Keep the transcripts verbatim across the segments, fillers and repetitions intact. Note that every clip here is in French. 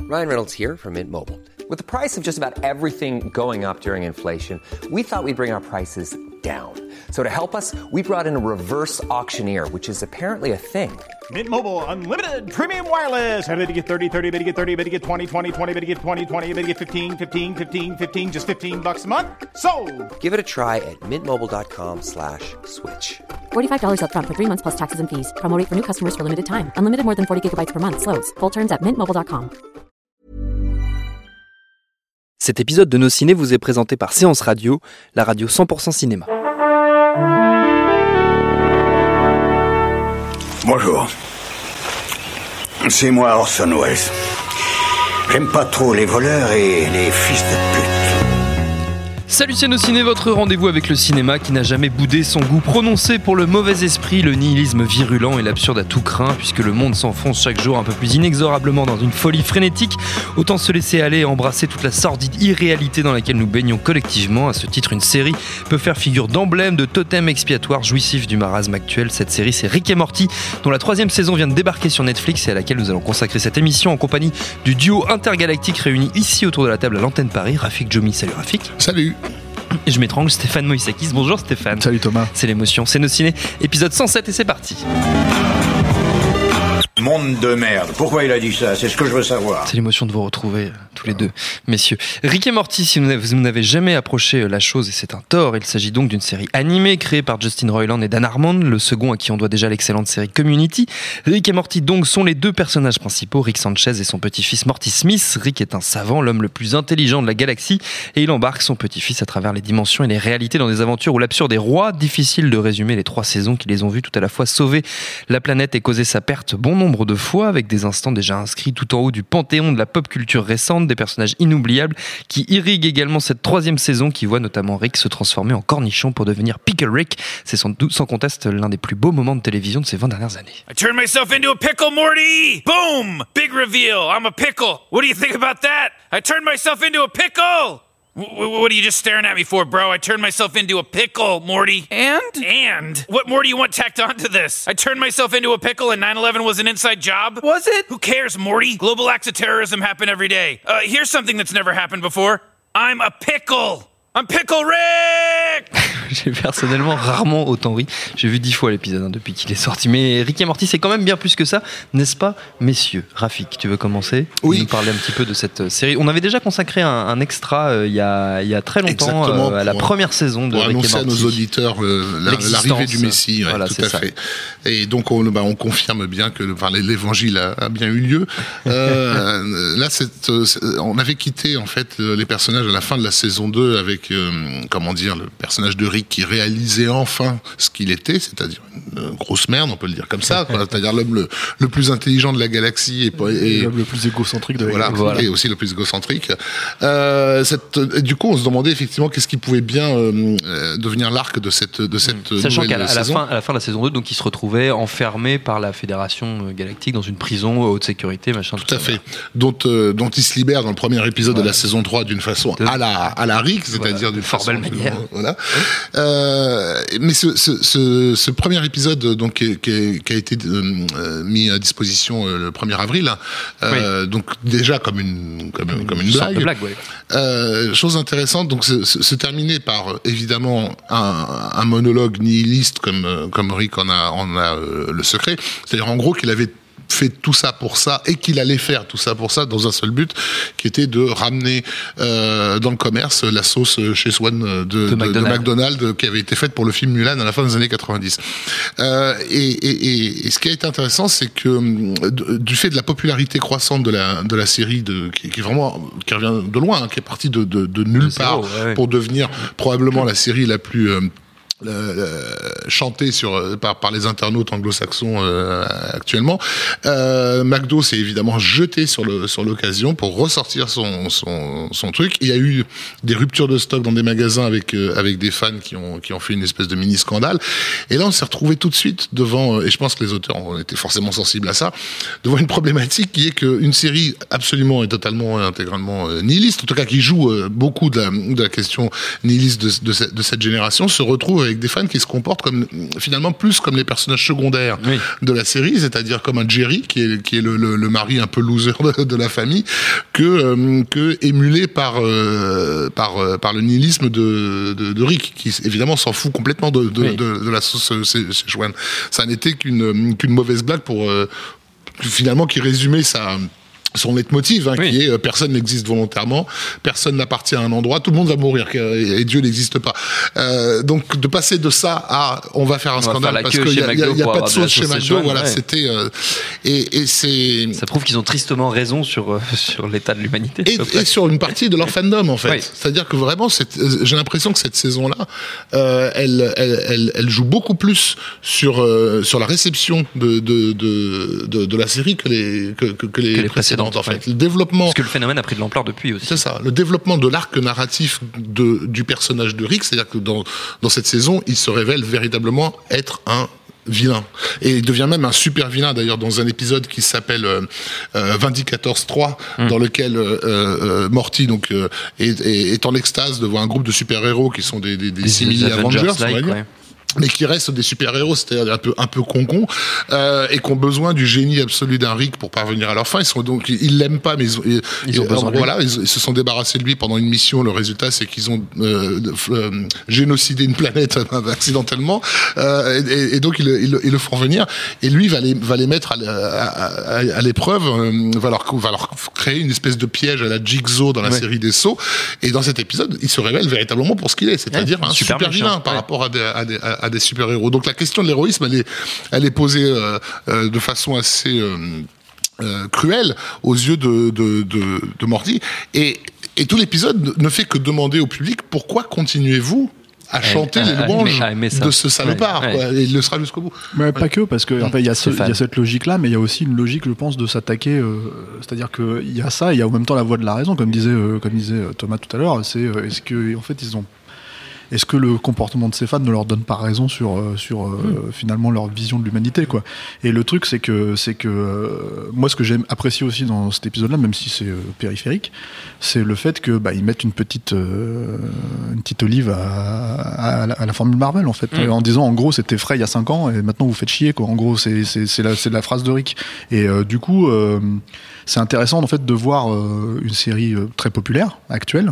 Ryan Reynolds here from Mint Mobile. With the price of just about everything going up during inflation, we thought we'd bring our prices down. So to help us, we brought in a reverse auctioneer, which is apparently a thing. Mint Mobile Unlimited Premium Wireless. How to get thirty, thirty, how to get thirty, how to get twenty, twenty, twenty, how to get twenty, twenty, how to get fifteen, fifteen, fifteen, fifteen, just fifteen bucks a month? Sold! Give it a try at mintmobile.com slash switch. forty-five dollars up front for three months plus taxes and fees. Promo rate for new customers for limited time. Unlimited more than forty gigabytes per month. Slows full terms at mint mobile dot com. Cet épisode de Nos Ciné vous est présenté par Séance Radio, la radio cent pour cent cinéma. Bonjour. C'est moi Orson Welles. J'aime pas trop les voleurs et les fils de pute. Salut, c'est Nos Ciné, votre rendez-vous avec le cinéma qui n'a jamais boudé son goût prononcé pour le mauvais esprit, le nihilisme virulent et l'absurde à tout craint, puisque le monde s'enfonce chaque jour un peu plus inexorablement dans une folie frénétique. Autant se laisser aller et embrasser toute la sordide irréalité dans laquelle nous baignons collectivement. À ce titre, une série peut faire figure d'emblème, de totem expiatoire jouissif du marasme actuel. Cette série, c'est Rick et Morty, dont la troisième saison vient de débarquer sur Netflix et à laquelle nous allons consacrer cette émission en compagnie du duo intergalactique réuni ici autour de la table à l'antenne Paris. Rafik Djoumi, salut Rafik. Salut. Et je m'étrangle, Stéphane Moïsakis. Bonjour Stéphane. Salut Thomas. C'est l'émotion, c'est Nos Ciné, épisode cent sept et c'est parti. Monde de merde. Pourquoi il a dit ça? C'est ce que je veux savoir. C'est l'émotion de vous retrouver euh, tous les deux, messieurs. Rick et Morty, si vous n'avez, vous n'avez jamais approché la chose, et c'est un tort, il s'agit donc d'une série animée créée par Justin Roiland et Dan Harmon, le second à qui on doit déjà l'excellente série Community. Rick et Morty donc sont les deux personnages principaux, Rick Sanchez et son petit-fils Morty Smith. Rick est un savant, l'homme le plus intelligent de la galaxie, et il embarque son petit-fils à travers les dimensions et les réalités dans des aventures où l'absurde est roi. Difficile de résumer les trois saisons qui les ont vus tout à la fois sauver la planète et causer sa perte bon nombre de fois, avec des instants déjà inscrits tout en haut du panthéon de la pop culture récente, des personnages inoubliables qui irriguent également cette troisième saison qui voit notamment Rick se transformer en cornichon pour devenir Pickle Rick. C'est sans, sans conteste l'un des plus beaux moments de télévision de ces vingt dernières années. I turned myself into a pickle, Morty! Boom! Big reveal, I'm a pickle. What do you think about that? I turned myself into a pickle! What are you just staring at me for, bro? I turned myself into a pickle, Morty. And? And? What more do you want tacked onto this? I turned myself into a pickle and nine eleven was an inside job? Was it? Who cares, Morty? Global acts of terrorism happen every day. Uh, here's something that's never happened before. I'm a pickle! I'm Pickle Rick! J'ai personnellement rarement autant ri. J'ai vu dix fois l'épisode hein, depuis qu'il est sorti. Mais Rick et Morty, c'est quand même bien plus que ça, n'est-ce pas, messieurs? Rafik, tu veux commencer? Oui. Nous parler un petit peu de cette série. On avait déjà consacré un, un extra euh, il, y a, il y a très longtemps euh, à la pour, première saison de pour Rick et Morty. Pour annoncer à nos auditeurs euh, la, l'arrivée du Messie. Ouais, voilà, tout c'est à ça. fait. Et donc on, bah, on confirme bien que enfin, l'évangile a, a bien eu lieu. Euh, là, cette, on avait quitté en fait les personnages à la fin de la saison deux avec euh, comment dire, le personnage de Rick qui réalisait enfin ce qu'il était, c'est-à-dire une grosse merde, on peut le dire comme ça, quoi, c'est-à-dire l'homme le, le plus intelligent de la galaxie et, et l'homme le plus égocentrique de la voilà, galaxie. Voilà, et aussi le plus égocentrique. Euh, cette, et du coup, on se demandait effectivement qu'est-ce qui pouvait bien euh, devenir l'arc de cette de cette mmh. Sachant nouvelle qu'à la, saison. à la fin, à la fin de la saison deux, donc il se retrouvait enfermé par la Fédération Galactique dans une prison haute sécurité, machin. Tout, tout à fait. Là. Dont euh, dont il se libère dans le premier épisode ouais. de la saison trois d'une façon de... à la à la Rick, c'est-à-dire voilà, d'une fort belle manière. Voilà. Euh, mais ce, ce, ce, ce premier épisode donc qui, qui, qui a été euh, mis à disposition euh, le premier avril, euh, oui. donc déjà comme une comme, comme une, comme une blague. De blague ouais. euh, chose intéressante, donc se, se, se terminer par évidemment un, un monologue nihiliste comme comme Rick en a en a euh, le secret, c'est-à-dire en gros qu'il avait fait tout ça pour ça et qu'il allait faire tout ça pour ça dans un seul but qui était de ramener euh, dans le commerce la sauce chez Swan de, de, de, McDonald's. de McDonald's qui avait été faite pour le film Mulan à la fin des années quatre-vingt-dix. Euh, et, et, et, et ce qui a été intéressant, c'est que de, du fait de la popularité croissante de la, de la série de, qui, qui est vraiment qui revient de loin, hein, qui est partie de, de, de nulle part zéro, ouais, pour ouais. devenir probablement la série la plus euh, Le, le, chanté sur par, par les internautes anglo-saxons euh, actuellement. Euh, McDo s'est évidemment jeté sur le sur l'occasion pour ressortir son son son truc. Il y a eu des ruptures de stock dans des magasins avec euh, avec des fans qui ont qui ont fait une espèce de mini scandale. Et là, on s'est retrouvé tout de suite devant, et je pense que les auteurs ont été forcément sensibles à ça, devant une problématique qui est qu'une série absolument et totalement et intégralement euh, nihiliste, en tout cas qui joue euh, beaucoup de la de la question nihiliste de de cette, de cette génération, se retrouve avec des fans qui se comportent comme finalement plus comme les personnages secondaires oui. de la série, c'est-à-dire comme un Jerry qui est qui est le, le, le mari un peu loser de, de la famille, que euh, que émulé par euh, par euh, par le nihilisme de, de de Rick, qui évidemment s'en fout complètement de de, oui. de, de la sauce Szechuan. Ça n'était qu'une qu'une mauvaise blague pour euh, finalement qui résumait sa son leitmotiv, hein, oui. qui est euh, personne n'existe volontairement, personne n'appartient à un endroit, tout le monde va mourir et, et Dieu n'existe pas. Euh, donc de passer de ça à on va faire un on scandale faire parce qu'il n'y a, y a, y a pas de sauce chez McDo, voilà, ouais. c'était euh, et, et c'est ça prouve qu'ils ont tristement raison sur euh, sur l'état de l'humanité et, et sur une partie de leur fandom en fait. Oui. C'est-à-dire que vraiment cette, j'ai l'impression que cette saison-là, euh, elle, elle elle elle joue beaucoup plus sur euh, sur la réception de de de de, de la série que les que que, que les, que les précédentes. En fait, ouais. le développement. Parce que le phénomène a pris de l'ampleur depuis aussi. C'est ça. Le développement de l'arc narratif de, du personnage de Rick, c'est-à-dire que dans, dans cette saison, il se révèle véritablement être un vilain. Et il devient même un super vilain, d'ailleurs, dans un épisode qui s'appelle euh, euh, Vindicator trois, mm. dans lequel euh, euh, Morty donc, euh, est, est, est en extase devant un groupe de super-héros qui sont des, des, des simili-Avengers, on va dire. Mais qui restent des super-héros, c'est-à-dire un peu un peu concon, euh, et qui ont besoin du génie absolu d'un Rick pour parvenir à leur fin. Ils sont donc ils l'aiment pas, mais ils, ils, ils ont besoin. Voilà, ils, ils se sont débarrassés de lui pendant une mission. Le résultat, c'est qu'ils ont euh, euh, génocidé une planète accidentellement, euh, et, et donc ils, ils, ils le font venir. Et lui va les va les mettre à, à, à, à l'épreuve, euh, va leur va leur créer une espèce de piège à la Jigsaw dans la ouais. série des Sauts. Et dans cet épisode, il se révèle véritablement pour ce qu'il est, c'est-à-dire ouais, un super, super vilain par ouais. rapport à des, à des à à des super-héros. Donc la question de l'héroïsme, elle est, elle est posée euh, euh, de façon assez euh, euh, cruelle aux yeux de, de, de, de Morty. Et, et tout l'épisode ne fait que demander au public pourquoi continuez-vous à chanter les louanges de ce salopard, ouais, ouais. Et il le sera jusqu'au bout. Mais ouais. pas que, parce que en fait, il y a ce, il y a cette logique-là, mais il y a aussi une logique, je pense, de s'attaquer. Euh, c'est-à-dire que il y a ça, il y a en même temps la voie de la raison, comme disait, euh, comme disait Thomas tout à l'heure. C'est euh, est-ce que en fait ils ont Est-ce que le comportement de ces fans ne leur donne pas raison sur euh, sur euh, mmh. finalement leur vision de l'humanité, quoi. Et le truc, c'est que c'est que euh, moi, ce que j'aime apprécier aussi dans cet épisode-là, même si c'est euh, périphérique, c'est le fait que bah ils mettent une petite euh, une petite olive à, à, à, la, à la formule Marvel, en fait, mmh. en disant en gros c'était frais il y a cinq ans et maintenant vous faites chier, quoi. En gros, c'est c'est c'est la c'est la phrase de Rick. Et euh, du coup, euh, c'est intéressant en fait de voir euh, une série euh, très populaire actuelle.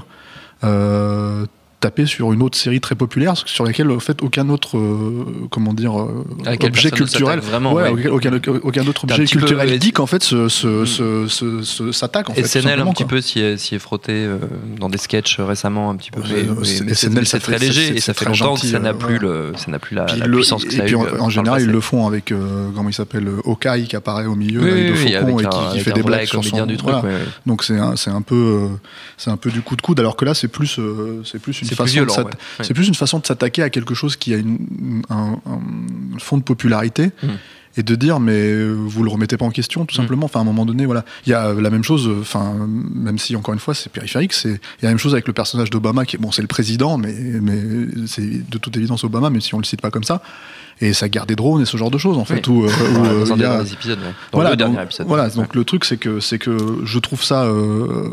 Euh, taper sur une autre série très populaire sur laquelle en fait aucun autre euh, comment dire euh, objet culturel vraiment, ouais, ouais. Aucun, aucun autre objet culturel peu, geek en fait se, se, mmh. se, se, se, s'attaque en fait. S N L un petit peu s'y est, s'y est frotté euh, dans des sketchs récemment un petit peu, mais, mais, mais S N L c'est, c'est très léger et ça fait longtemps que ça n'a plus le ça n'a plus la, la puissance que ça a eu. Et puis en général ils le font avec comment il s'appelle, Hawkeye qui apparaît au milieu de Faucon et qui fait des blagues sur son du truc. Donc c'est un c'est un peu c'est un peu du coup de coude, alors que là c'est plus c'est plus une C'est, façon violent, ouais. c'est plus une façon de s'attaquer à quelque chose qui a une, un, un fond de popularité mmh. et de dire mais vous le remettez pas en question tout simplement. Enfin à un moment donné voilà, il y a la même chose. Enfin même si encore une fois c'est périphérique, c'est il y a la même chose avec le personnage d'Obama qui est bon c'est le président mais mais c'est de toute évidence Obama même si on le cite pas comme ça. Et sa guerre des drones et ce genre de choses en fait. Oui. Où, euh, où, ouais, euh, dans il y a... des épisodes. Ouais. Dans voilà, le donc, dernier épisode. Voilà donc ouais. le truc c'est que c'est que je trouve ça. Euh,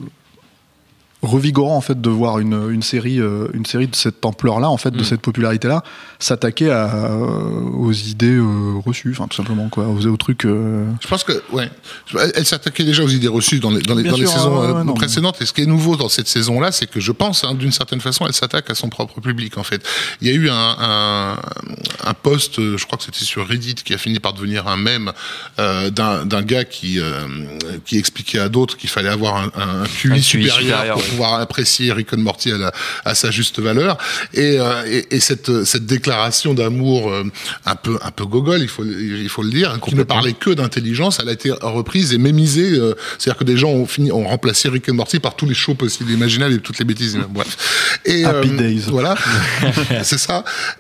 revigorant en fait de voir une, une série euh, une série de cette ampleur-là en fait de mmh. cette popularité-là s'attaquer à, euh, aux idées euh, reçues, enfin tout simplement quoi, aux, aux trucs. Euh... Je pense que ouais, elle s'attaquait déjà aux idées reçues dans les dans les, dans les saisons euh, ouais, précédentes. Et ce qui est nouveau dans cette saison-là, c'est que je pense, hein, d'une certaine façon, elle s'attaque à son propre public en fait. Il y a eu un un, un post, je crois que c'était sur Reddit, qui a fini par devenir un mème euh, d'un d'un gars qui euh, qui expliquait à d'autres qu'il fallait avoir un, un Q I un supérieur, supérieur pour pouvoir apprécier Rick and Morty à, la, à sa juste valeur, et, euh, et, et cette, cette déclaration d'amour euh, un peu un peu gogol, il faut il faut le dire, qui ne parlait que d'intelligence, elle a été reprise et mémisée. Euh, c'est-à-dire que des gens ont fini ont remplacé Rick and Morty par tous les shows possibles imaginables et toutes les bêtises. Bref. Et Happy euh, Days. Voilà, c'est ça.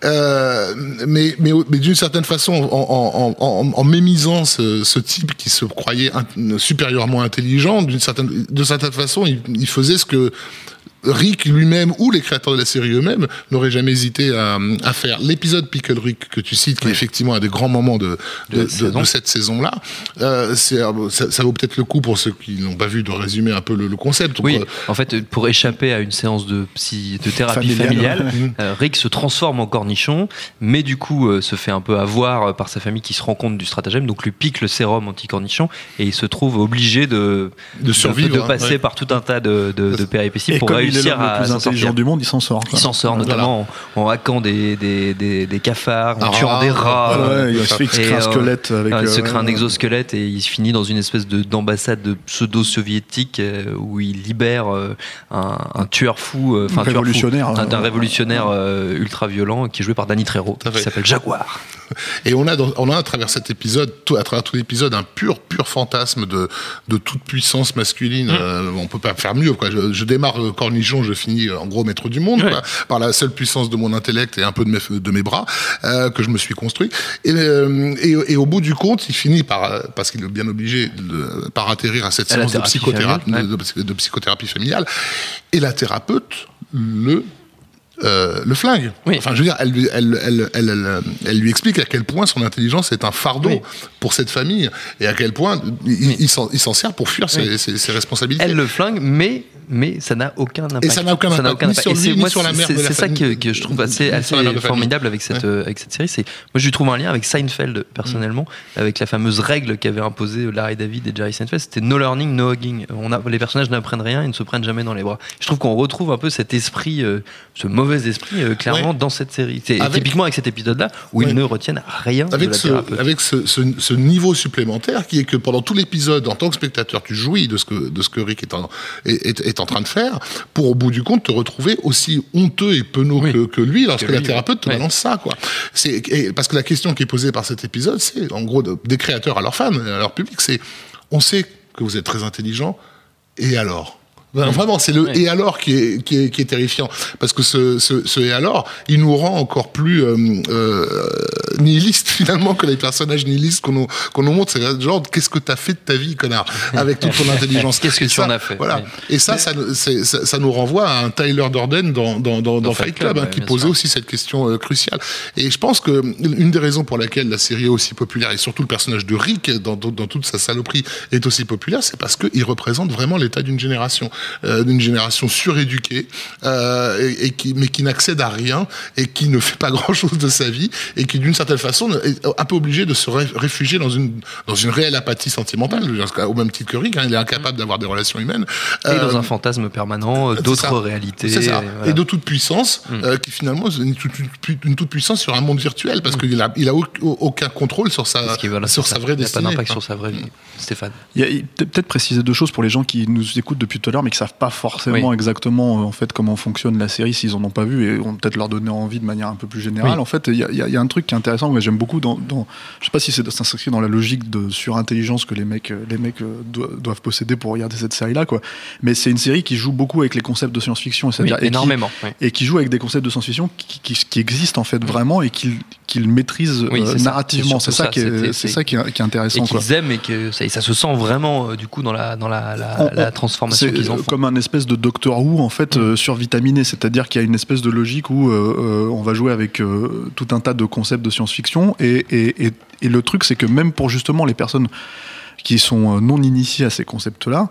Euh, mais, mais mais d'une certaine façon, en, en, en, en mémisant ce, ce type qui se croyait in, supérieurement intelligent, d'une certaine de certaine façon, il, il faisait ce que Rick lui-même ou les créateurs de la série eux-mêmes n'auraient jamais hésité à, à faire. L'épisode Pickle Rick que tu cites, qui oui. est effectivement un des grands moments de, de, de, de, de cette saison-là, euh, c'est, ça, ça vaut peut-être le coup pour ceux qui n'ont pas vu de résumer un peu le, le concept. Oui, euh, en fait, pour échapper à une séance de, psy, de thérapie familiale, familiale euh, Rick se transforme en cornichon, mais du coup euh, se fait un peu avoir par sa famille qui se rend compte du stratagème, donc lui pique le sérum anti-cornichon et il se trouve obligé de, de, survivre, de, de passer hein, ouais. par tout un tas de, de, de péripéties et pour comme réussir il est l'homme à le plus intelligent du monde, il s'en sort. Il s'en sort notamment voilà. en, en hackant des, des, des, des cafards, en ah, tuant des rats. Ouais, il se crée un squelette. Avec, il se euh, crée un exosquelette et il finit dans une espèce de, d'ambassade de pseudo-soviétique euh, où il libère euh, un, un tueur fou, enfin un révolutionnaire, fou, un, un euh, révolutionnaire euh, ultra violent qui est joué par Danny Trejo, qui s'appelle Jaguar. Et on a, dans, on a à travers cet épisode, tout, à travers tout l'épisode, un pur, pur fantasme de, de toute puissance masculine. Mmh. Euh, on peut pas faire mieux, quoi. Je, je démarre euh, cornichon, je finis euh, en gros maître du monde, ouais. quoi, par la seule puissance de mon intellect et un peu de mes, de mes bras euh, que je me suis construit. Et, euh, et, et au bout du compte, il finit par, parce qu'il est bien obligé, de, par atterrir à cette séance de psychothérapie, familiale, de, de, de psychothérapie familiale. Et la thérapeute le Euh, le flingue. Oui. Enfin, je veux dire, elle, elle, elle, elle, elle, elle lui explique à quel point son intelligence est un fardeau oui. pour cette famille et à quel point il, oui. il, s'en, il s'en sert pour fuir oui. ses, ses, ses responsabilités. Elle le flingue, mais mais ça n'a aucun impact. Et ça n'a aucun impact, ça n'a aucun impact. Sur lui, et c'est, moi, sur la mère c'est, de la c'est ça famille, que, que je trouve assez, assez formidable avec cette, ouais. avec cette série. C'est, moi, je lui trouve un lien avec Seinfeld, personnellement, mmh. avec la fameuse règle qu'avaient imposée Larry David et Jerry Seinfeld. C'était no learning, no hugging. On a, les personnages n'apprennent rien, ils ne se prennent jamais dans les bras. Je trouve qu'on retrouve un peu cet esprit, euh, ce mauvais esprit, euh, clairement, ouais. dans cette série. C'est avec, typiquement avec cet épisode-là, où ouais. ils ne retiennent rien avec de la ce, thérapeute. Avec ce, ce, ce niveau supplémentaire qui est que pendant tout l'épisode, en tant que spectateur, tu jouis de ce que, de ce que Rick est en, est, est, est en train de faire, pour au bout du compte te retrouver aussi honteux et penaud oui. que, que lui lorsque que la lui, thérapeute te ouais. balance ça, quoi. C'est, et, parce que la question qui est posée par cet épisode, c'est en gros de, des créateurs à leurs fans, à leur public, c'est on sait que vous êtes très intelligent, et alors ? Ben, vraiment, c'est le oui. et alors qui est, qui est, qui est terrifiant. Parce que ce, ce, ce et alors, il nous rend encore plus euh, euh, nihilistes, finalement, que les personnages nihilistes qu'on nous, qu'on nous montre. C'est genre, qu'est-ce que t'as fait de ta vie, connard, avec toute ton intelligence. Qu'est-ce que et tu ça, en as fait. Voilà. Et ça, ça, c'est, ça, ça nous renvoie à un Tyler Durden dans, dans, dans, dans Fight Club, Club hein, qui posait sûr. aussi cette question euh, cruciale. Et je pense que une des raisons pour laquelle la série est aussi populaire, et surtout le personnage de Rick, dans, dans, dans toute sa saloperie, est aussi populaire, c'est parce qu'il représente vraiment l'état d'une génération. Euh, d'une génération suréduquée, euh, et, et qui, mais qui n'accède à rien et qui ne fait pas grand-chose de sa vie et qui, d'une certaine façon, est un peu obligé de se réfugier dans une, dans une réelle apathie sentimentale, au même titre que Rick, hein, il est incapable d'avoir des relations humaines. Et euh, dans un fantasme permanent, d'autres réalités. C'est ça. Et, voilà. et de toute puissance, mm. euh, qui finalement est une, une, une toute puissance sur un monde virtuel, parce mm. qu'il a, il a aucun contrôle sur sa, voilà, sur sa vraie destinée. Il n'y a pas d'impact hein. sur sa vraie vie. Stéphane. Il y a peut-être préciser deux choses pour les gens qui nous écoutent depuis tout à l'heure, mais qui ne savent pas forcément oui. exactement en fait comment fonctionne la série s'ils en ont pas vu, et on peut-être leur donner envie de manière un peu plus générale. Oui. En fait, il y, y, y a un truc qui est intéressant, que j'aime beaucoup dans, dans je sais pas si c'est s'inscrit dans la logique de surintelligence que les mecs les mecs doivent posséder pour regarder cette série là, quoi. Mais c'est une série qui joue beaucoup avec les concepts de science-fiction, c'est-à-dire oui, énormément, et qui, oui. et qui joue avec des concepts de science-fiction qui, qui, qui existent en fait oui. vraiment et qu'ils qu'il maîtrisent oui, euh, narrativement. C'est, c'est ça, ça qui est, c'est ça qui est, qui est intéressant. Et qu'ils quoi. aiment et que ça, et ça se sent vraiment euh, du coup dans la dans la, la, on, la transformation qu'ils en font. Comme un espèce de Doctor Who en fait. Euh, survitaminé, c'est-à-dire qu'il y a une espèce de logique où euh, euh, on va jouer avec euh, tout un tas de concepts de science-fiction et, et, et, et le truc c'est que même pour justement les personnes qui sont non initiées à ces concepts-là,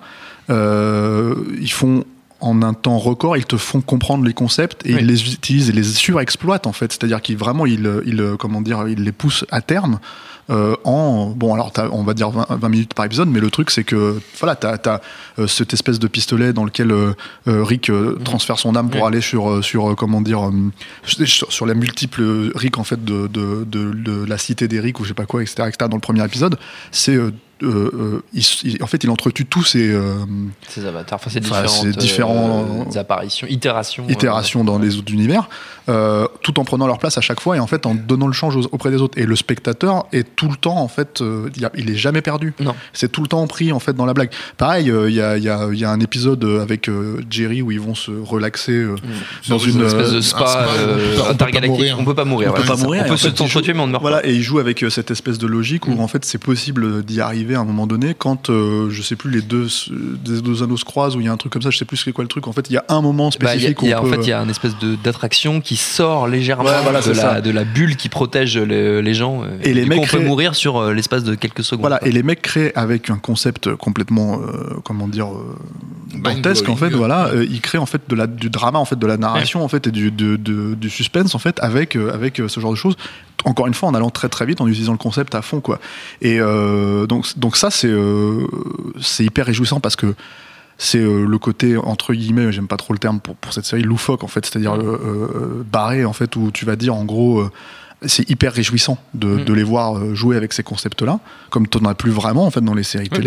euh, ils font en un temps record, ils te font comprendre les concepts et oui. ils les utilisent et les surexploitent en fait, c'est-à-dire qu'ils vraiment ils, ils, comment dire, ils les poussent à terme. Euh, en bon alors on va dire vingt, vingt minutes par épisode, mais le truc c'est que voilà t'as, t'as euh, cette espèce de pistolet dans lequel euh, Rick euh, transfère son âme pour oui. aller sur sur euh, comment dire euh, sur, sur la multiple Rick en fait de, de, de, de la cité des Rick ou je sais pas quoi etc etc dans le premier épisode c'est euh, Euh, euh, il, il, en fait, il entretue tous ces, euh, ces avatars, enfin, ces différentes différentes différents, euh, apparitions, itérations, itérations euh, dans les autres univers, euh, tout en prenant leur place à chaque fois et en fait en donnant le change aux, auprès des autres. Et le spectateur est tout le temps en fait, euh, il, a, il est jamais perdu. Non. C'est tout le temps pris en fait dans la blague. Pareil, il euh, y, a, y, a, y a un épisode avec euh, Jerry où ils vont se relaxer euh, mmh. dans une, une espèce de spa, spa euh, intergalactique. On peut pas mourir. On peut pas mourir. On peut se s'entretuer mais on ne meurt pas. Voilà, pas. et il joue avec cette espèce de logique où mmh. en fait c'est possible d'y arriver arriver à un moment donné quand euh, je sais plus les deux les deux anneaux se croisent ou il y a un truc comme ça, je sais plus c'est quoi le truc. En fait, il y a un moment spécifique bah, y a, y a, où on en peut... fait il y a une espèce de d'attraction qui sort légèrement ouais, voilà, de, la, de la bulle qui protège les, les gens. Et, et les du mecs coup, on créent... peut mourir sur l'espace de quelques secondes. Voilà. Quoi. Et les mecs créent avec un concept complètement euh, comment dire euh, dantesque en fait. Voilà, euh, ils créent en fait de la du drama en fait de la narration ouais. en fait et du de, de, du suspense en fait avec euh, avec ce genre de choses. Encore une fois, en allant très très vite, en utilisant le concept à fond, quoi. Et euh, donc donc ça c'est euh, c'est hyper réjouissant parce que c'est euh, le côté entre guillemets, j'aime pas trop le terme pour pour cette série, loufoque en fait, c'est-à-dire euh, euh, barré en fait où tu vas dire en gros. Euh, c'est hyper réjouissant de, mmh. de les voir jouer avec ces concepts-là, comme tu n'en as plus vraiment en fait dans les séries oui, télé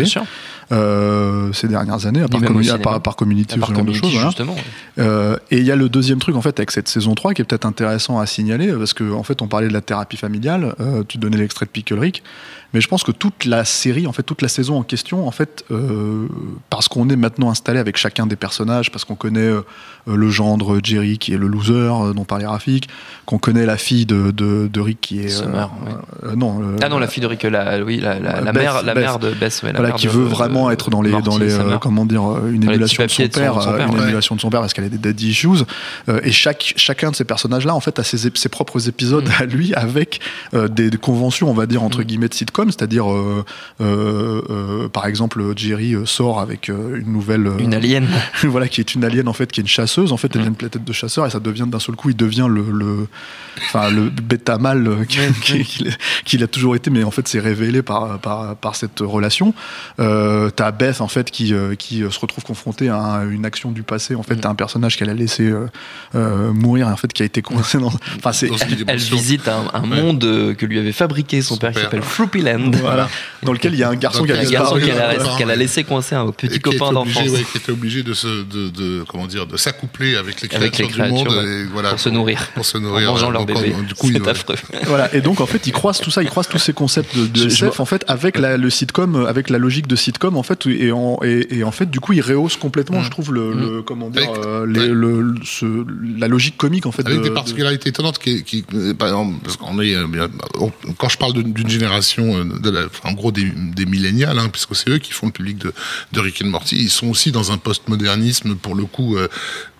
euh, ces dernières années, à part, commun- à part, à part Community ou ce genre de choses. Justement, voilà. ouais. euh, et il y a le deuxième truc en fait avec cette saison trois qui est peut-être intéressant à signaler parce que en fait on parlait de la thérapie familiale, euh, tu donnais l'extrait de Pickle Rick, mais je pense que toute la série, en fait toute la saison en question, en fait, euh, parce qu'on est maintenant installé avec chacun des personnages, parce qu'on connaît euh, le gendre Jerry qui est le loser euh, dont parlait Rafik, qu'on connaît la fille de, de, de Rick qui est Summer, euh, oui. euh, non euh, ah non la fille de Rick la oui la, la, la Beth, mère la Beth, mère de Beth ouais, la voilà mère qui de, veut de, vraiment de, être dans les Morty, dans les euh, comment dire une dans émulation de son, de, père, son, son père une ouais. émulation de son père parce qu'elle a des daddy issues euh, et chaque chacun de ces personnages là en fait a ses, ses propres épisodes mm. à lui avec euh, des, des conventions on va dire entre mm. guillemets de sitcom, c'est-à-dire euh, euh, euh, par exemple Jerry euh, sort avec euh, une nouvelle euh, une alien voilà qui est une alien en fait qui est une chasseuse en fait elle mm. vient de la tête de chasseur et ça devient d'un seul coup il devient le le enfin le bêta mâle qu'il, qu'il, qu'il a toujours été mais en fait c'est révélé par par par cette relation. Euh, t'as Beth en fait qui euh, qui se retrouve confrontée à une action du passé en fait mm. t'as un personnage qu'elle a laissé euh, euh, mourir en fait qui a été coincé dans enfin c'est elle, elle visite un, un ouais. monde que lui avait fabriqué son, son père, père qui s'appelle Floopyland voilà dans lequel il y a un garçon qui a, un garçon qu'elle a, qu'elle a laissé coincer un petit copain d'enfance ouais, qui était obligé de se de, de comment dire de s'accoupler avec les créatures, avec les créatures du monde ouais. et, voilà, pour se nourrir pour se nourrir en mangeant leur bébé du coup, c'est il, affreux voilà et donc en fait ils croisent tout ça ils croisent tous ces concepts de, de S F en fait avec la, le sitcom avec la logique de sitcom en fait et en, et, et en fait du coup ils rehaussent complètement mmh. je trouve le, mmh. le comment dire avec, euh, les, ouais. le, le ce, la logique comique en fait avec de, des particularités de... étonnantes qui, qui par exemple parce qu'on est quand je parle de, d'une génération de la, en gros des, des millénials hein, puisque c'est eux qui font le public de, de Rick and Morty ils sont aussi dans un postmodernisme pour le coup euh,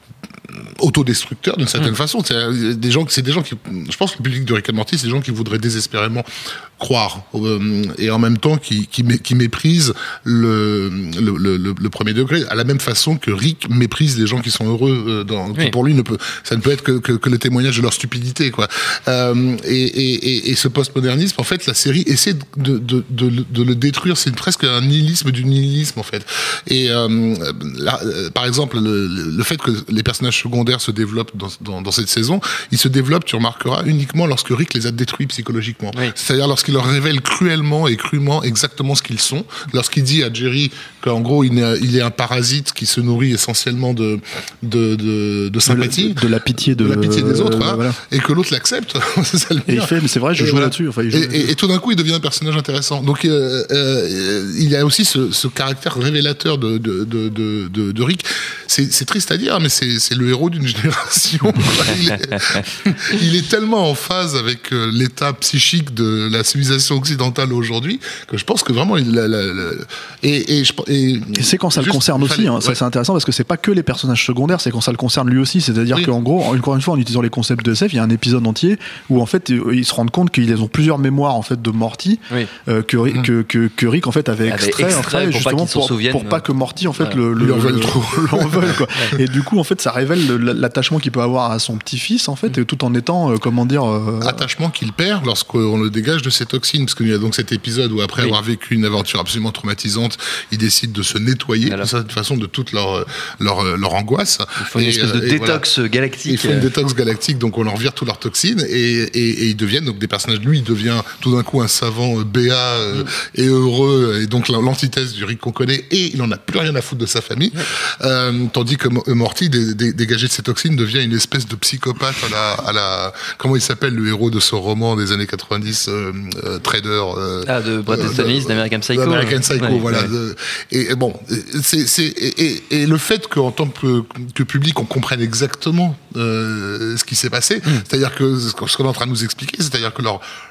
autodestructeur d'une certaine mmh. façon. C'est des gens, c'est des gens qui, je pense que le public de Rick and Morty, c'est des gens qui voudraient désespérément croire euh, et en même temps qui, qui, qui méprisent le, le, le, le premier degré à la même façon que Rick méprise les gens qui sont heureux euh, dans, oui. qui pour lui ne peut, ça ne peut être que, que, que le témoignage de leur stupidité quoi. Euh, et, et, et ce postmodernisme en fait la série essaie de, de, de, de le détruire, c'est presque un nihilisme du nihilisme en fait. Et euh, là, par exemple le, le fait que les personnages secondaires se développent dans, dans, dans cette saison, ils se développent, tu remarqueras, uniquement lorsque Rick les a détruits psychologiquement. Oui. C'est-à-dire lorsqu'il leur révèle cruellement et crûment exactement ce qu'ils sont, lorsqu'il dit à Jerry qu'en gros il est, il est un parasite qui se nourrit essentiellement de, de, de, de sympathie, de, de la pitié de, de la pitié des autres, euh, hein, voilà. Et que l'autre l'accepte. C'est ça le et il fait, mais c'est vrai, je et joue voilà. là-dessus. Enfin, il joue et, et, et tout d'un coup, il devient un personnage intéressant. Donc, euh, euh, il y a aussi ce, ce caractère révélateur de, de, de, de, de, de Rick. C'est, c'est triste à dire, mais c'est, c'est le héros d'une génération. il, est, il est tellement en phase avec l'état psychique de la civilisation occidentale aujourd'hui que je pense que vraiment, il, la, la, la, et, et, je, et, et c'est quand ça le concerne aussi. Hein, ouais. Ça, c'est intéressant parce que c'est pas que les personnages secondaires, c'est quand ça le concerne lui aussi. C'est-à-dire oui. qu'en gros, encore une fois, en utilisant les concepts de S F, il y a un épisode entier où en fait, ils se rendent compte qu'ils ont plusieurs mémoires en fait de Morty oui. euh, que, mmh. que, que, que Rick en fait avait extrait, extrait, extrait pour justement pas pour, pour pas que Morty en fait ouais. le, le, le, le, trop. l'en veuille quoi. Ouais. Et du coup en fait ça révèle l'attachement qu'il peut avoir à son petit-fils en fait mmh. et tout en étant euh, comment dire euh... attachement qu'il perd lorsqu'on le dégage de ses toxines parce qu'il y a donc cet épisode où après oui. avoir vécu une aventure absolument traumatisante ils décident de se nettoyer de cette façon de toute leur leur, leur angoisse. Ils font une et, espèce de détox voilà. galactique. Ils font une détox galactique donc on leur vire toutes leurs toxines et, et, et ils deviennent donc des personnages. Lui il devient tout d'un coup un savant béat euh, mmh. et heureux et donc l'antithèse du Rick qu'on connaît et il en a plus rien à foutre de sa famille mmh. euh, tandis que Morty dé, dé, dégagé de ses toxines devient une espèce de psychopathe à la, à la comment il s'appelle le héros de ce roman des années quatre-vingt-dix euh, euh, Trader euh, ah de Bret Easton Ellis euh, d'American Psycho d'American Psycho ouais, voilà ouais. De, et, et bon c'est, c'est et, et, et le fait qu'en tant que, que public on comprenne exactement euh, ce qui s'est passé mmh. c'est-à-dire que ce qu'on est en train de nous expliquer c'est-à-dire que leur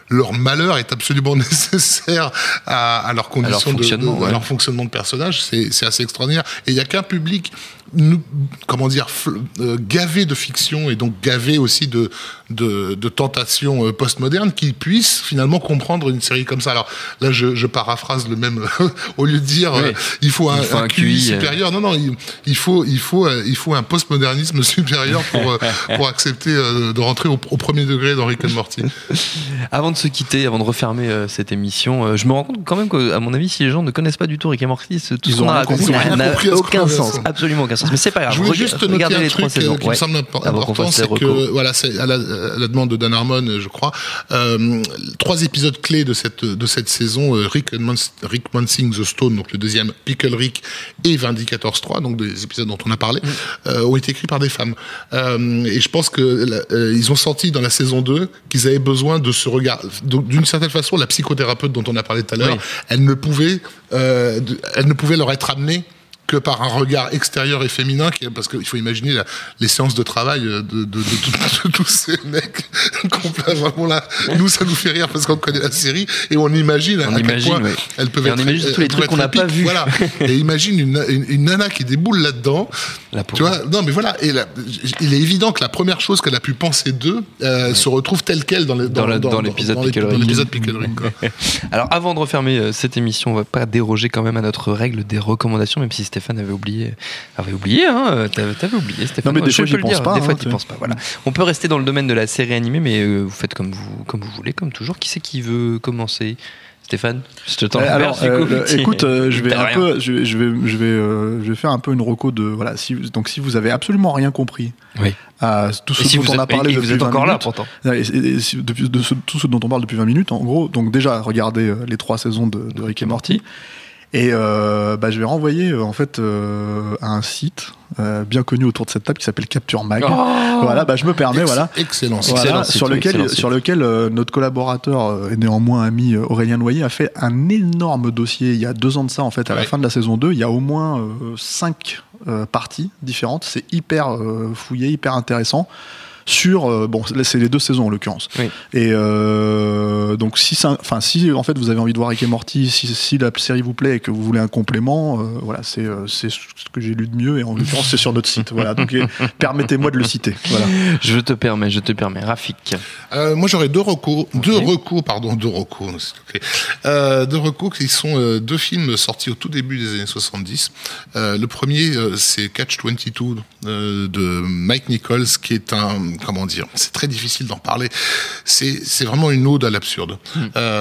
leur malheur est absolument nécessaire à, à leurs conditions, à leur fonctionnement, de, de, ouais. à leur fonctionnement de personnage. C'est, c'est assez extraordinaire. Et il y a qu'un public, nous, comment dire, fl- euh, gavé de fiction et donc gavé aussi de, de, de tentations euh, postmodernes qui puisse finalement comprendre une série comme ça. Alors là, je, je paraphrase le même au lieu de dire oui. euh, il faut un, il faut un, un Q I, Q I supérieur. Non, non, il, il faut, il faut, euh, il faut un postmodernisme supérieur pour euh, pour accepter euh, de rentrer au, au premier degré dans Rick and Morty. Avant de se quitter, avant de refermer euh, cette émission, euh, je me rends compte quand même qu'à mon avis, si les gens ne connaissent pas du tout Rick and Morty, tout Ils ce qu'on ont a rien raconté compris. Ils ont rien n'a compris à ce aucun qu'on a sens, fait. absolument aucun sens. Mais c'est pas grave. Je voulais Rega- juste noter regardez un les truc trois saisons. euh, qui Ouais. me semble imp- Avant qu'on important, fasse les c'est recos. que voilà, c'est à la, à la demande de Dan Harmon, je crois, euh, trois épisodes clés de cette de cette saison, euh, Rick and Mons- Rick Mancing the Stone, donc le deuxième, Pickle Rick et Vindicators trois, donc des épisodes dont on a parlé, mm. euh, ont été écrits par des femmes. Euh, et je pense que euh, ils ont senti dans la saison deux qu'ils avaient besoin de se regarder. D'une certaine façon, la psychothérapeute dont on a parlé tout à l'heure, Oui. elle ne pouvait, euh, de, elle ne pouvait leur être amenée que par un regard extérieur et féminin, qui, parce qu'il faut imaginer la, les séances de travail de, de, de, de, de tous ces mecs. Vraiment là, nous ça nous fait rire parce qu'on connaît la série et on imagine On à imagine, quel point oui. elles peuvent Et être. on imagine tous les elles trucs peuvent qu'on n'a être pas épiques. vus. Voilà. Et imagine une, une, une nana qui déboule là-dedans. La Tu vois, non mais voilà. Et la, il est évident que la première chose qu'elle a pu penser d'eux euh, ouais. se retrouve telle quelle dans, les, dans, dans, le, dans, dans l'épisode dans, Pickle dans Rick. l'épisode Pickle Rick, quoi. Alors avant de refermer euh, cette émission, on va pas déroger quand même à notre règle des recommandations, même si Stéphane avait oublié. Avait oublié, hein T'avais, t'avais oublié, Stéphane. Non, mais des je fois, peux j'y le pense dire. pas, Des hein, fois, t'y c'est- penses pas. Voilà. On peut rester dans le domaine de la série animée, mais euh, vous faites comme vous, comme vous voulez, comme toujours. Qui c'est qui veut commencer? Stéphane, je te tends Euh, la alors, perche, du coup, euh, petit- écoute, euh, je vais t'as un rien. peu, je vais, je vais, je vais, euh, je vais faire un peu une reco de voilà. Si, donc, si vous avez absolument rien compris Oui. à tout ce Et si dont vous on a êtes, parlé et depuis vous êtes vingt encore là minutes, pourtant. et, et- et si- depuis de ce- tout ce dont on parle depuis vingt minutes, en gros, donc déjà regardez euh, les trois saisons de, de Rick et Morty. Et euh, bah, je vais renvoyer euh, en fait euh, à un site euh, bien connu autour de cette table qui s'appelle Capture Mag. Oh Voilà, bah, je me permets, Ex- voilà. Excellent. Voilà, Excellent site, sur oui, lequel, excellent site. sur lequel euh, notre collaborateur euh, et néanmoins ami euh, Aurélien Noyer a fait un énorme dossier il y a deux ans de ça en fait à la Ouais. fin de la saison deux. Il y a au moins euh, cinq euh, parties différentes. C'est hyper euh, fouillé, hyper intéressant. Sur euh, bon là, c'est les deux saisons en l'occurrence. Oui. Et euh, donc si ça, enfin si en fait vous avez envie de voir Rick et Morty, si, si la série vous plaît et que vous voulez un complément, euh, voilà c'est euh, c'est ce que j'ai lu de mieux et en l'occurrence c'est sur notre site. Voilà donc euh, permettez-moi de le citer. Voilà. Je te permets, je te permets. Rafik. Euh, moi, j'aurais deux recos, deux recos, pardon, deux recos, s'il te plaît. Euh, deux recos qui sont euh, deux films sortis au tout début des années soixante-dix. Euh, le premier, euh, c'est Catch vingt-deux euh, de Mike Nichols, qui est un, comment dire, c'est très difficile d'en parler. C'est, c'est vraiment une ode à l'absurde. Mm.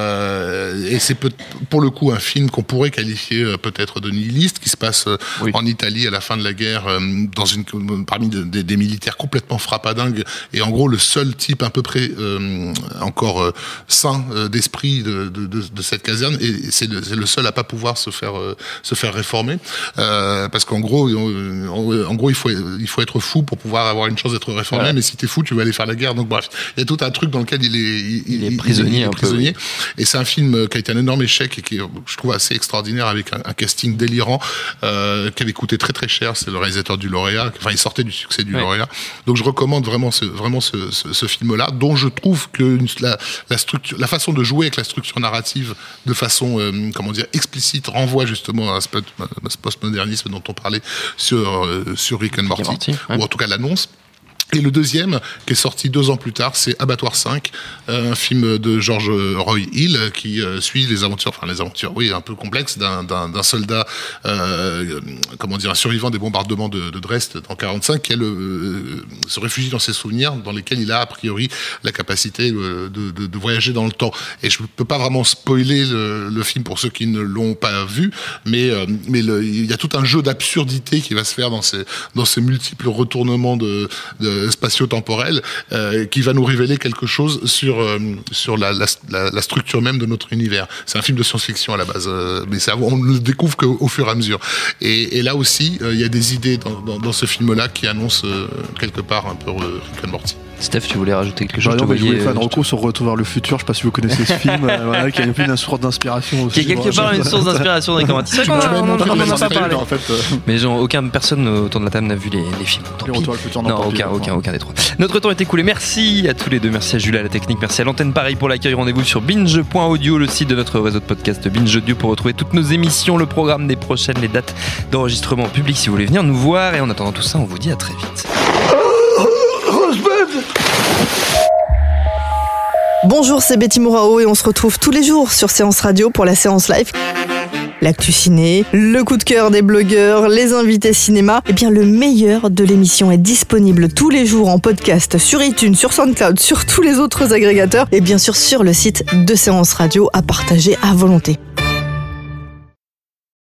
Euh, et c'est peut, pour le coup un film qu'on pourrait qualifier euh, peut-être de nihiliste, qui se passe euh, Oui. en Italie à la fin de la guerre, euh, dans une, parmi de, des, des militaires complètement frappadingues, et en gros le seul type à peu près euh, encore euh, sain euh, d'esprit de, de, de, de cette caserne, et c'est le, c'est le seul à pas pouvoir se faire euh, se faire réformer, euh, parce qu'en gros, euh, en, en gros, il faut il faut être fou pour pouvoir avoir une chance d'être réformé, voilà. Mais si t'es fou, tu vas aller faire la guerre. Donc bref, il y a tout un truc dans lequel il est il, il est prisonnier, il est un prisonnier. peu. Et c'est un film qui a été un énorme échec et qui est, je trouve, assez extraordinaire, avec un, un casting délirant, euh, qui avait coûté très très cher. C'est le réalisateur du lauréat. Enfin, il sortait du succès du ouais. lauréat. Donc je recommande vraiment ce vraiment ce, ce, ce film-là, dont je trouve que une, la, la structure, la façon de jouer avec la structure narrative de façon, euh, comment dire, explicite, renvoie justement à ce, à ce postmodernisme dont on parlait sur euh, sur Rick and Morty, Morty ouais. ou en tout cas l'annonce. Et le deuxième, qui est sorti deux ans plus tard, c'est Abattoir cinq, un film de George Roy Hill qui euh, suit les aventures, enfin les aventures, oui, un peu complexes, d'un, d'un, d'un soldat, euh, comment dire, un survivant des bombardements de, de Dresde en quarante-cinq, qui elle, euh, se réfugie dans ses souvenirs, dans lesquels il a a priori la capacité de, de, de voyager dans le temps. Et je peux pas vraiment spoiler le, le film pour ceux qui ne l'ont pas vu, mais euh, mais le, il y a tout un jeu d'absurdité qui va se faire dans ces dans ces multiples retournements de, de spatio-temporel, euh, qui va nous révéler quelque chose sur euh, sur la, la, la structure même de notre univers. C'est un film de science-fiction à la base, euh, mais ça, on ne le découvre qu'au fur et à mesure. Et, et là aussi, il euh, y a des idées dans, dans, dans ce film-là qui annoncent euh, quelque part un peu euh, Rick and Morty. Steph, tu voulais rajouter quelque chose? Bah, je, non, voyais, je voulais faire un je recours sur Retour vers le futur. Je sais pas si vous connaissez ce film, euh, voilà, qui a une source d'inspiration aussi. Qui est quelque part une source d'inspiration dans les commentaires. C'est vrai qu'on en a pas parlé. En fait, euh... Mais genre, aucune personne autour de la table n'a vu les, les films. Les Retour vers le futur, non, aucun, aucun, aucun des trois. Notre temps est écoulé. Merci à tous les deux. Merci à Jules à la technique. Merci à l'antenne Paris pour l'accueil. Rendez-vous sur binge point audio, le site de notre réseau de podcast Binge Audio, pour retrouver toutes nos émissions, le programme des prochaines, les dates d'enregistrement en public si vous voulez venir nous voir. Et en attendant tout ça, on vous dit à très vite. Bonjour, c'est Betty Mourao et on se retrouve tous les jours sur Séance Radio pour la séance live. L'actu ciné, le coup de cœur des blogueurs, les invités cinéma. Eh bien, le meilleur de l'émission est disponible tous les jours en podcast sur iTunes, sur SoundCloud, sur tous les autres agrégateurs et bien sûr sur le site de Séance Radio à partager à volonté.